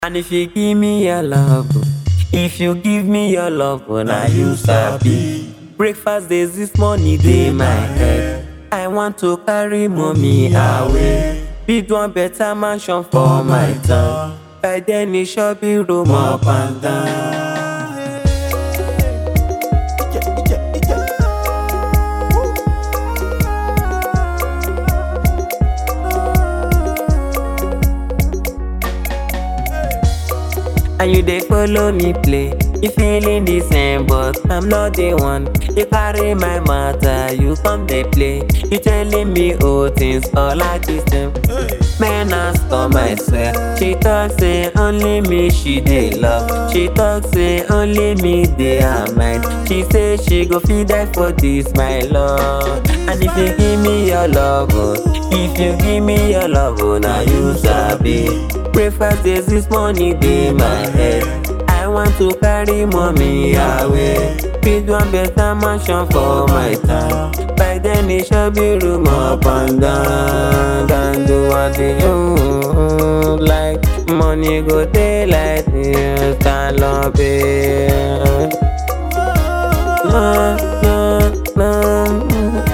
And if you give me your love, if you give me your love, now you sabi. Breakfast days this morning dey my head. I want to carry mommy away. Build one better mansion for my town. By then it shall be room up and down. And you dey follow me play. You feeling the same, but I'm not the one. You carry my matter, you come dey play. You telling me old things, all like the same. Man ask come, I swear. She talk say only me she dey love. She talk say only me dey her mind. She say she go fit die for this my love. And if you give me your love, if you give me your love, now you sabi. Breakfast days this morning dey my head. I want to carry mommy away. Build one better mansion for my town. By then it shall be room up and down. Can do what you like. Money go daylight, you stand up here. No, no, no.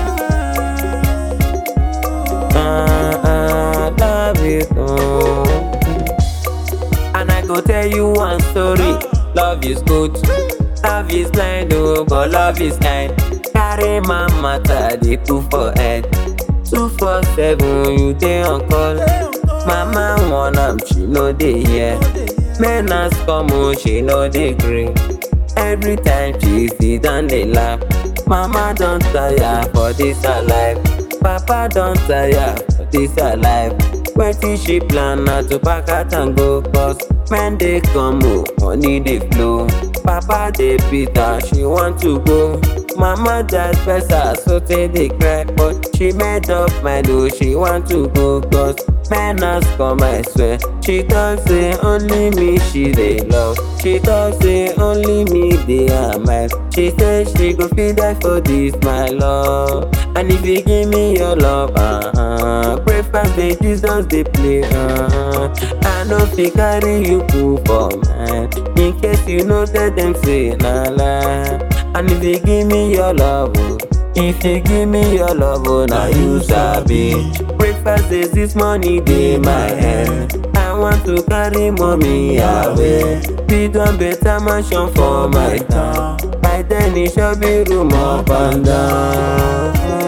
Love you. And I go tell you one story. Love is good, love is blind, oh, but love is kind. Carry my matter, they put for head. 247, you dey on call. Mama want am, she no dey here. Men ask come, oh, she no dey gree. Every time she sit down dey laugh. Mama don tire for this her life. Papa don tire for this her life. Wetin she plan na to pack out and go, cause men dey come, oh, money dey flow. Papa dey beat her, she want to go. Mama just press her so tey dey cry, but she made up mind, oh, she want to go, cause men ask come, I swear. She talk say only me she dey love. She talk say only me dey her mind. She say she go fit die for this my love. And if you give me your love, breakfast day Jesus dey play. I no fit carry you put for mind. In case you know that them say na lie. And if you give me your love, if you give me your love, now you sabi. Breakfast days this morning dey my head. I want to carry mommy away. Build one better mansion for my town. By then it shall be room up and down.